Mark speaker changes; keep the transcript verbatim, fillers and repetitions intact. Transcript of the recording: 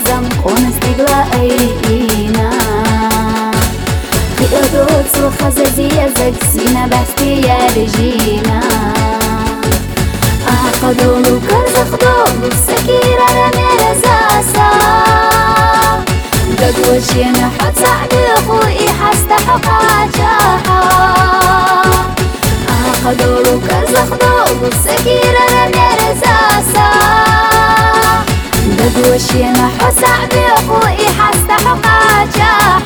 Speaker 1: زم قون استقلائينا خيادوت وخزازية زكسينا بحثي يا رجينا أخدولو كرزخدولو السكيرة رمي رزاسا دقوشينا حد صعبي أخوي حستحق عجاحا أخدولو كرزخدولو السكيرة رمي رزاسا دقوشينا حد صعبي أخوي حستحق عجاحا